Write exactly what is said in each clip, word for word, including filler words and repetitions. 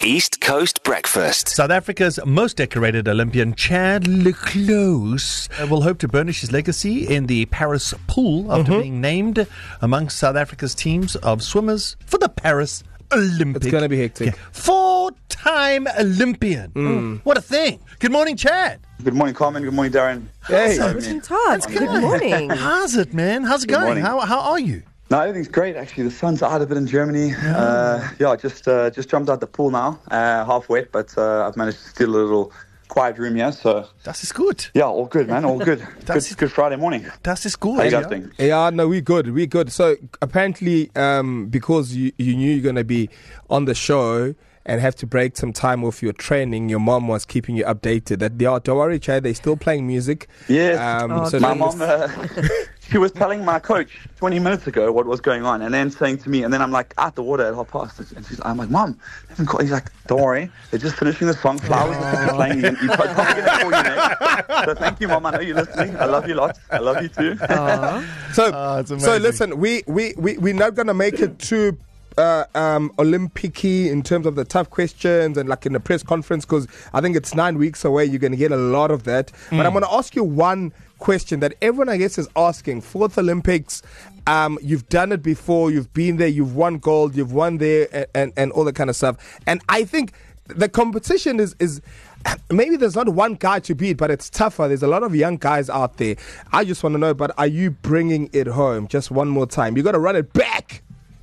East Coast Breakfast. South Africa's most decorated Olympian, Chad le Clos, will hope to burnish his legacy in the Paris pool after Mm-hmm. being named amongst South Africa's teams of swimmers for the Paris Olympic. It's going to be hectic. Okay. Four-time Olympian. Mm. What a thing. Good morning, Chad. Good morning, Carmen. Good morning, Darren. Hey. Guten Tag. Good morning. How's it, man? How's it Good going? morning. How how are you? No, everything's great, actually. The sun's out a bit in Germany. Yeah, uh, yeah just uh, just jumped out the pool now, uh, half wet, but uh, I've managed to steal a little quiet room here. So, Das ist gut. yeah, all good, man. All good. That's- good, good Friday morning. Das ist gut. How you guys ja. doing? Yeah, no, we good, we good. So apparently, um, because you, you knew you're going to be on the show and have to break some time off your training, your mom was keeping you updated. That yeah, don't worry, Chad, they're still playing music. Yes. Um, Oh, so My don't- mom, uh, she was telling my coach twenty minutes ago what was going on, and then saying to me, and then I'm like, at the water at half past, and she's, I'm like, Mom, they haven't called. He's like, don't worry, they're just finishing the song, Flowers is playing. You, you probably going to call you next. So thank you, Mom. I know you're listening. I love you lots. I love you too. So, Oh, it's so amazing. listen, we, we, we, we're not going to make it too uh, um, Olympic-y in terms of the tough questions and like in the press conference, because I think it's nine weeks away. You're going to get a lot of that. But I'm going to ask you one question that everyone, I guess, is asking. Fourth Olympics, um, you've done it before. You've been there. You've won gold. You've won there and, and, and all that kind of stuff. And I think the competition is... is maybe there's not one guy to beat, but it's tougher. There's a lot of young guys out there. I just want to know, but are you bringing it home just one more time? You got to run it back.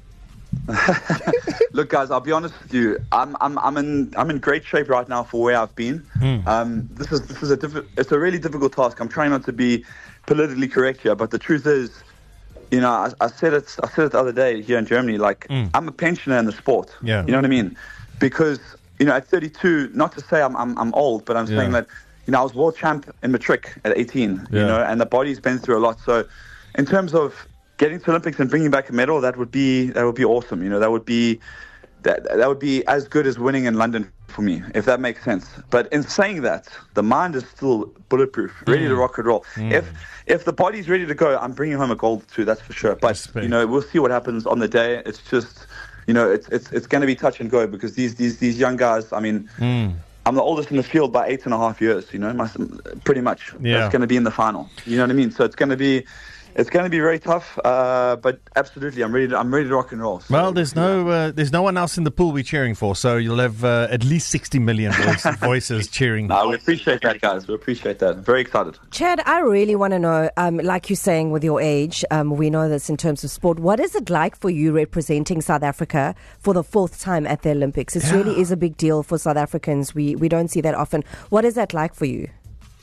Look, guys, I'll be honest with you. I'm I'm I'm in I'm in great shape right now for where I've been. Mm. Um, this is this is a diffi- it's a really difficult task. I'm trying not to be politically correct here, but the truth is, you know, I, I said it I said it the other day here in Germany. Like, Mm. I'm a pensioner in the sport. Yeah. You know what I mean? Because you know, at thirty-two, not to say I'm I'm, I'm old, but I'm Yeah. saying that you know I was world champ in matric at eighteen. Yeah. You know, and the body's been through a lot. So, in terms of getting to Olympics and bringing back a medal, that would be that would be awesome. You know, that would be that that would be as good as winning in London for me, if that makes sense. But in saying that, the mind is still bulletproof, ready to rock and roll. If if the body's ready to go, I'm bringing home a gold too. That's for sure. But Respect. you know, we'll see what happens on the day. It's just, you know, it's it's it's going to be touch and go because these these these young guys. I mean. I'm the oldest in the field by eight and a half years, you know, my, pretty much. Yeah. That's going to be in the final. You know what I mean? So it's going to be, it's going to be very tough. Uh, but absolutely, I'm ready. To, I'm ready to rock and roll. So, Well, there's yeah. no uh, there's no one else in the pool we're cheering for, so you'll have uh, at least sixty million voice, voices cheering. No, we appreciate that, guys. We appreciate that. Very excited. Chad, I really want to know, um, like you're saying with your age, um, we know this in terms of sport. What is it like for you representing South Africa for the fourth time at the Olympics? It Yeah. really is a big deal for South Africans. We we don't see that often. What is that like for you?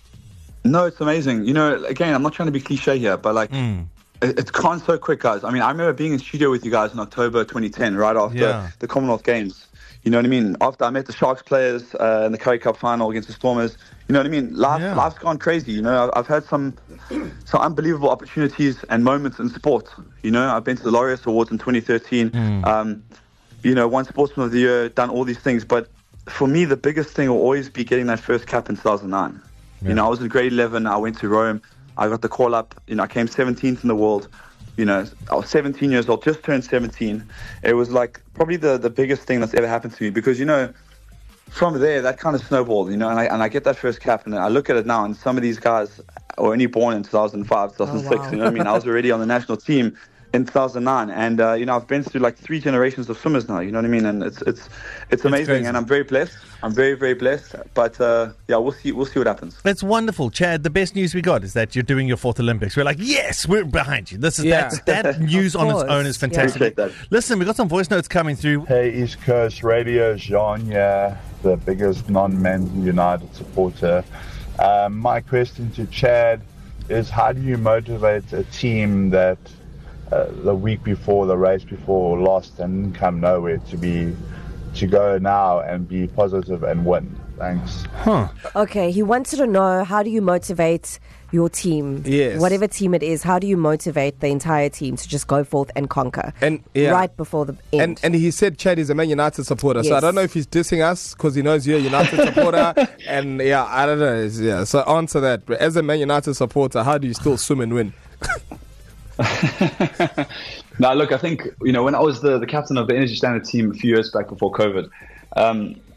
No, it's amazing. You know, again, I'm not trying to be cliche here, but like, Mm. it, it's gone so quick, guys. I mean, I remember being in studio with you guys in October twenty ten, right after Yeah. the Commonwealth Games. You know what I mean? After I met the Sharks players uh, in the Currie Cup final against the Stormers. You know what I mean? Life, Yeah. Life's gone crazy. You know, I've, I've had some some unbelievable opportunities and moments in sport. You know, I've been to the Laureus Awards in twenty thirteen. Mm. Um, you know, won Sportsman of the Year, done all these things. But for me, the biggest thing will always be getting that first cap in two thousand nine. Yeah. You know, I was in grade eleven. I went to Rome. I got the call up. You know, I came seventeenth in the world. You know, I was seventeen years old, just turned seventeen. It was like probably the, the biggest thing that's ever happened to me because, you know, from there, that kind of snowballed, you know, and I, and I get that first cap and I look at it now and some of these guys were only born in two thousand five, two thousand six, Oh, wow. you know what I mean? I was already on the national team in two thousand nine and, uh, you know, I've been through like three generations of swimmers now, you know what I mean? And it's it's it's amazing crazy. and I'm very blessed. I'm very, very blessed. But, uh, yeah, we'll see We'll see what happens. It's wonderful, Chad. The best news we got is that you're doing your fourth Olympics. We're like, yes, we're behind you. This is Yeah. that's, that news on its course. own is fantastic. Appreciate that. Listen, we got some voice notes coming through. Hey, East Coast Radio, Jean here, the biggest non-Man United supporter. Um, my question to Chad is, how do you motivate a team that uh, the week before, the race before, lost and didn't come nowhere to be to go now and be positive and win? Thanks. Huh. Okay, he wanted to know, how do you motivate your team? Yes. Whatever team it is, how do you motivate the entire team to just go forth and conquer? And yeah. Right before the end. And and he said Chad is a Man United supporter, so I Yes. don't know if he's dissing us because he knows you're a United supporter. And yeah, I don't know. It's- Yeah, so answer that. But as a Man United supporter, how do you still swim and win? No, look, I think, you know, when I was the, the captain of the Energy Standard team a few years back before COVID, um,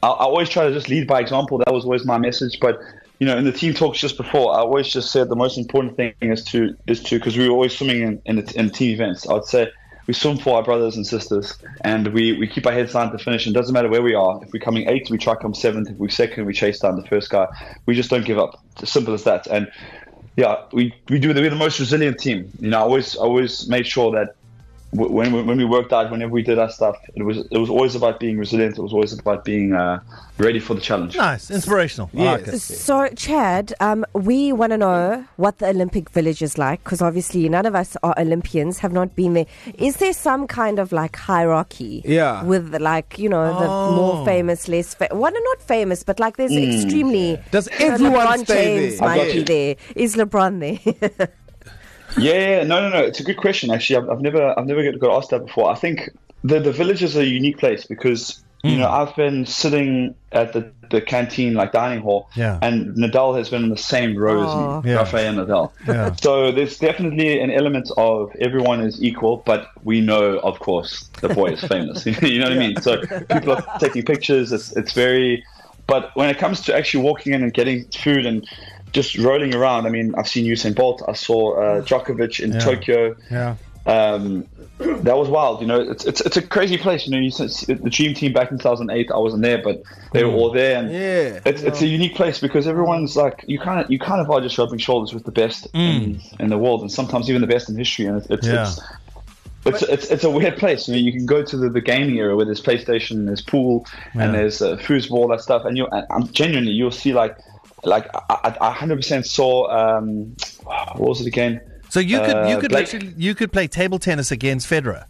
I, I always try to just lead by example. That was always my message. But you know, in the team talks just before, I always just said the most important thing is to is to because we were always swimming in in, the, in team events. I would say we swim for our brothers and sisters, and we, we keep our heads down to finish. And it doesn't matter where we are. If we're coming eighth, we try to come seventh. If we're second, we chase down the first guy. We just don't give up. It's as simple as that. And yeah, we we do the, we're the most resilient team. You know, I always always made sure that when when we worked out, whenever we did our stuff, it was it was always about being resilient. It was always about being uh, ready for the challenge. Nice, inspirational. I like it. So, Chad, um, we want to know what the Olympic Village is like, because obviously none of us are Olympians, have not been there. Is there some kind of like hierarchy? Yeah. With like, you know, the Oh. more famous, less fa- well, no, not famous, but like there's Mm. extremely. Does you know, everyone LeBron stay James there? might I've got be you. there. Is LeBron there? Yeah, no, no, no. It's a good question. Actually, I've, I've never, I've never got got asked that before. I think the the village is a unique place because you know I've been sitting at the, the canteen like dining hall, Yeah. and Nadal has been in the same row Oh. as me, Yeah. Rafael Nadal. Yeah. So there's definitely an element of everyone is equal, but we know, of course, the boy is famous. You know what I mean? So people are taking pictures. It's it's very, but when it comes to actually walking in and getting food and just rolling around, I mean, I've seen Usain Bolt. I saw uh, Djokovic in Yeah. Tokyo. Yeah. Um, that was wild. You know, it's it's it's a crazy place. You know, you said the Dream Team back in two thousand eight. I wasn't there, but they were all there, and Yeah. it's it's a unique place because everyone's like you kind of you kind of are just rubbing shoulders with the best in, in the world, and sometimes even the best in history. And it's it's Yeah. it's, it's, it's, it's a weird place. You know, you can go to the, the gaming area where there's PlayStation, there's pool, Yeah. and there's uh, foosball, that stuff, and you and I'm genuinely you'll see like like I, I, I one hundred percent saw um, what was it again? So you could you Uh, could Blake- literally you could play table tennis against Federer.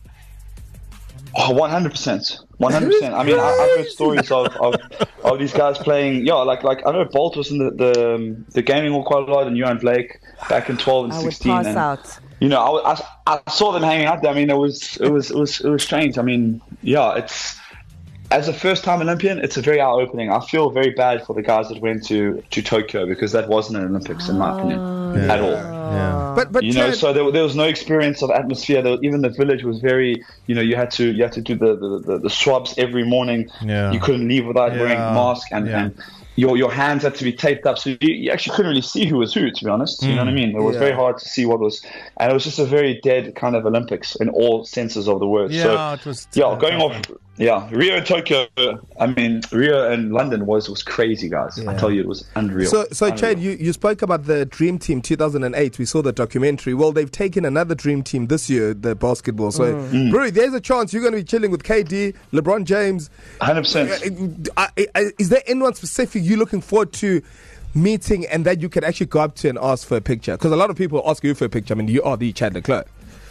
Oh, one hundred percent, one hundred percent. I mean, I, I've heard stories of, of, of these guys playing. Yeah, like like I know Bolt was in the the, um, the gaming hall quite a lot, and Johan Blake back in twelve and I would sixteen. pass and, out. You know, I, I, I saw them hanging out there. I mean, it was it was it was it was strange. I mean, yeah, it's as a first time Olympian, it's a very eye opening. I feel very bad for the guys that went to, to Tokyo because that wasn't an Olympics in my opinion at all. Yeah. But but You know, Chad, so there, there was no experience of atmosphere. There, even the village was very, you know, you had to you had to do the the, the, the swabs every morning. Yeah. You couldn't leave without Yeah. wearing a mask, and, Yeah. and your your hands had to be taped up, so you, you actually couldn't really see who was who. To be honest, you know what I mean. It was Yeah. very hard to see what was, and it was just a very dead kind of Olympics in all senses of the word. Yeah, so, it was yeah, uh, going off. Yeah, Rio and Tokyo. I mean, Rio and London was was crazy, guys. I tell you, it was unreal. So, so Unreal. Chad, you, you spoke about the Dream Team two thousand eight. We saw the documentary. Well, they've taken another Dream Team this year, the basketball. So, Mm. bro, there's a chance you're going to be chilling with K D, LeBron James. one hundred percent. Uh, uh, uh, Is there anyone specific you're looking forward to meeting and that you can actually go up to and ask for a picture? Because a lot of people ask you for a picture. I mean, you are the Chad Leclerc.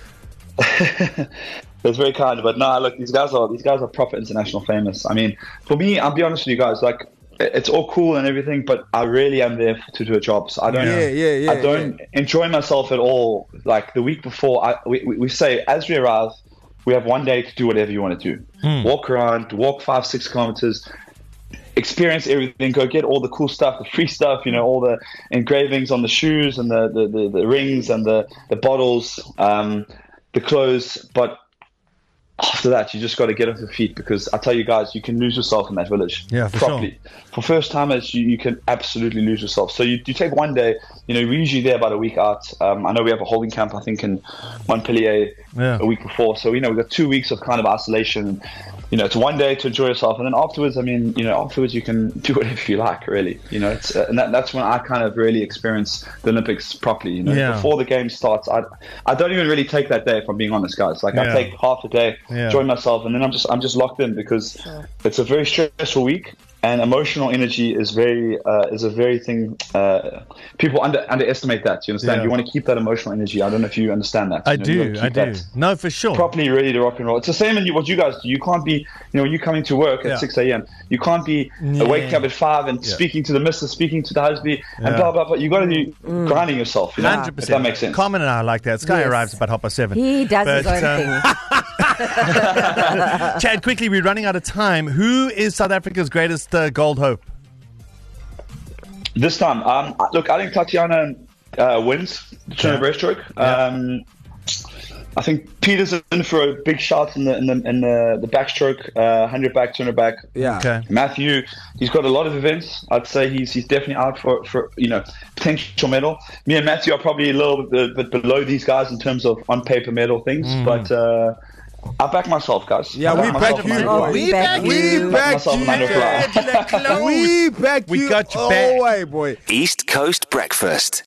That's very kind, but no, look, these guys are these guys are proper international famous. I mean, for me, I'll be honest with you guys, like it's all cool and everything, but I really am there to do a job. So I don't, Yeah, yeah, yeah, I don't enjoy myself at all. Like the week before, I we, we we say as we arrive, we have one day to do whatever you want to do. Walk around, walk five, six kilometers. Experience everything, go get all the cool stuff, the free stuff, you know, all the engravings on the shoes and the, the, the, the rings and the, the bottles, um, the clothes. But after that, you just got to get off your feet because I tell you guys, you can lose yourself in that village. Yeah, for properly. For first timers, you, you can absolutely lose yourself. So you, you take one day, you know, we're usually there about a week out. Um, I know we have a holding camp, I think, in Montpellier Yeah. a week before. So, you know, we've got two weeks of kind of isolation. You know, it's one day to enjoy yourself, and then afterwards, I mean, you know, afterwards you can do whatever you like, really. You know, it's uh, and that, that's when I kind of really experience the Olympics properly. You know, Yeah. before the game starts, I I don't even really take that day, if I'm being honest, guys. Like I Yeah. take half a day, Yeah. enjoy myself, and then I'm just I'm just locked in because it's a very stressful week. And emotional energy is very uh, is a very thing. Uh, people under, underestimate that. You understand? Yeah. You want to keep that emotional energy. I don't know if you understand that. I You know, you do, gotta I keep do. that No, for sure. properly ready to rock and roll. It's the same in you- what you guys do. You can't be, you know, when you're coming to work at Yeah. six a.m., you can't be Yeah. uh, waking up at five and Yeah. speaking to the missus, speaking to the husband, and Yeah. blah, blah, blah. You got to be grinding yourself, you know, Hundred if percent. that makes sense. Carmen and I are like that. Sky Yes. arrives about half past seven. He does his But, own um, thing. Chad, quickly, we're running out of time. Who is South Africa's greatest uh, gold hope? This time, um, look, I think Tatiana uh, wins the two hundred Yeah. breaststroke. Yeah. Um, I think Peter's in for a big shot in the in the in the, the backstroke, uh, one hundred back, two hundred back. Yeah. Okay. Matthew, he's got a lot of events. I'd say he's he's definitely out for, for you know potential medal. Me and Matthew are probably a little bit, bit below these guys in terms of on paper medal things, mm. but. Uh, I back myself, guys. Yeah, I we back back myself you. on Oh, We we back back you. you. We back myself you. on Underfly. We back We you got you all back. the way, boy.